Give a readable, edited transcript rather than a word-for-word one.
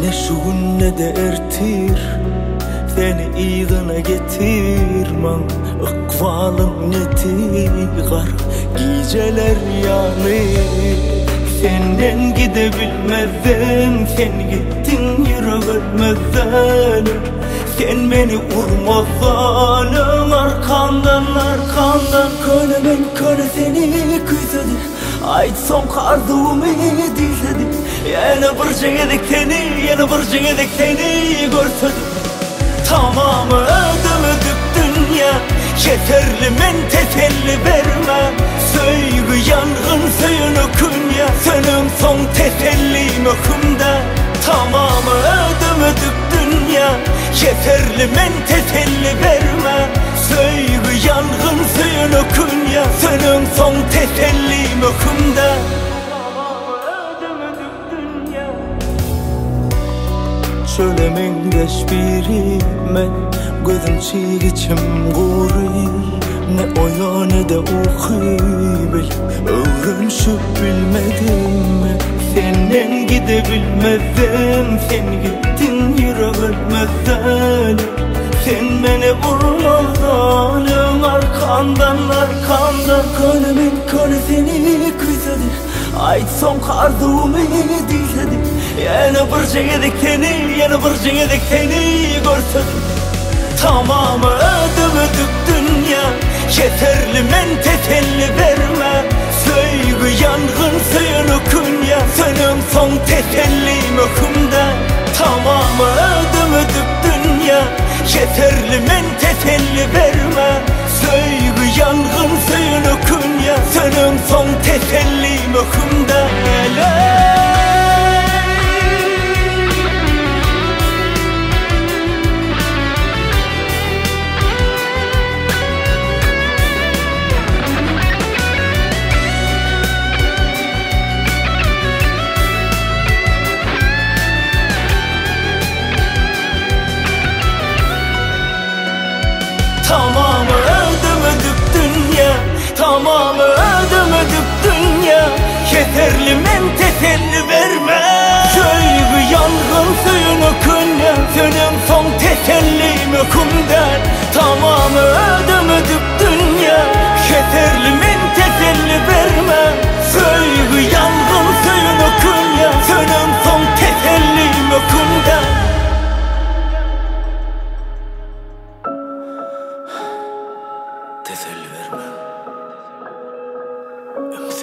Ne şuun ne de ertir seni iyğına getirmem. Ikvalım neti gar geceler yani. Senden gidebilmezdim, sen gittin yürüyemezdim. Sen beni vurmazdan arkandan Könümün könü seni küysedi. Ait son kardığımı dizedi. Yana bir cengedik seni görsedim. Tamamı ödümüdük dünya. Yeterli men teselli verme. Söygü yangın suyunu künya. Senin son teselli mühümde. Tamamı ödümüdük dünya. Yeterli men teselli verme. Söygü yangın suyunu künya. Senin son teselli mühümde. Söylemen geç birime, gözüm çiğ içim gurur. Ne oya ne de uhibil, öğrenşip bilmedim mi? Senden gidebilmezdim, sen gittin yürüyemezdim. Sen beni vurmazdan arkandan Könümün könü seni küysedi. Ait son kardığımı dizedi. Yana bir cengedik seni görsedim. Tamamı ödümüdük dünya. Yeterli men teselli verme. Söygü yangın suyunu künya. Senin son teselli mühümde. Tamamı ödümüdük dünya. Yeterli men teselli verme. Söygü yangın suyunu künya. Senin son teselli mühümde. Tamamı ödümüdük dünya. Tamamı ödümüdük dünya. Yeterli men teselli verme. Söygü yangın suyunu künya. Senin son teselli mühümden. Tamamı ödümüdük dünya. Yeterli men teselli verme. Söygü yangın suyunu künya. Senin son teselli mühümden. Teselli verme.